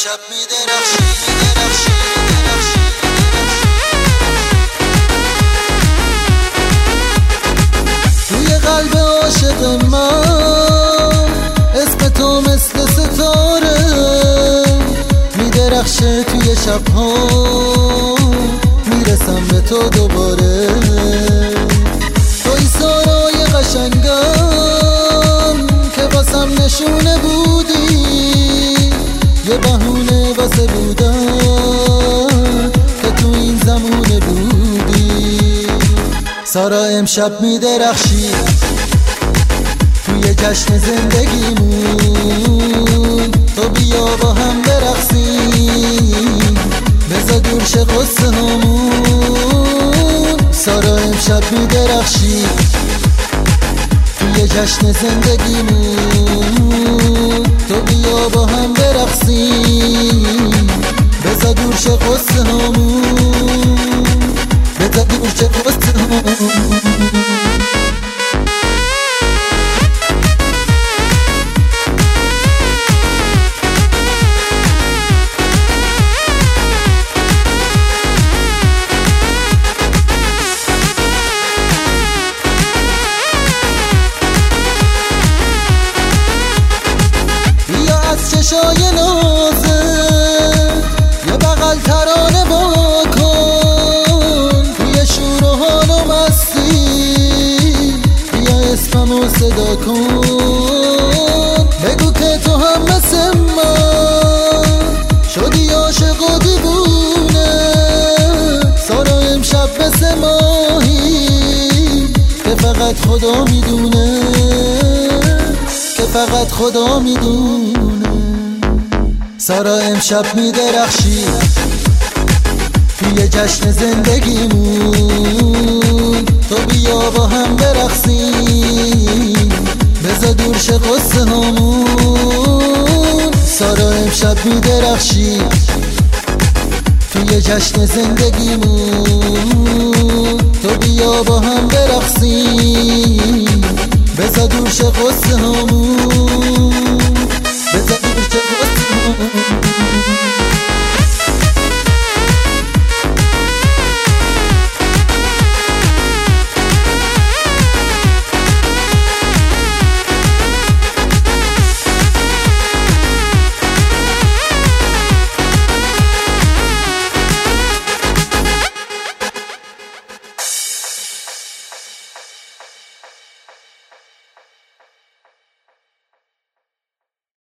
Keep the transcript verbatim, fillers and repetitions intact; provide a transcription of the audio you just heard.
امشب میدرخشی میدرخشی توی قلب عاشق من اسم تو مثل ستاره میدرخشه توی شبها میرسم به تو دوباره توی سارای قشنگم که واسم نشونه بودی یه بهونه واسه بودن که تو این زمونه بودی سارا امشب میدرخشی توی جشن زندگیمون تو بیا با هم برقصیم بذار دور شه قصه همون سارا امشب میدرخشی توی جشن زندگیمون تو بیا با هم برقصیم بذار دور شه قصه همون بذار دور شه قصه همون چشای نازه یه بغل ترانه بکن توی شور و حال و مستی بیا اسممو صدا کن بگو که تو هم مثل من شدی عاشق و دیوونه سارا امشب مثل ماهی که فقط خدا میدونه که فقط خدا میدونه سارا امشب میدرخشی توی جشن زندگیمون تو بیا با هم برقصیم بذار دور شه قصه همون سارا امشب میدرخشی توی جشن زندگیمون تو بیا با هم برقصیم بذار دور شه قصه همون بذار دور شه قصه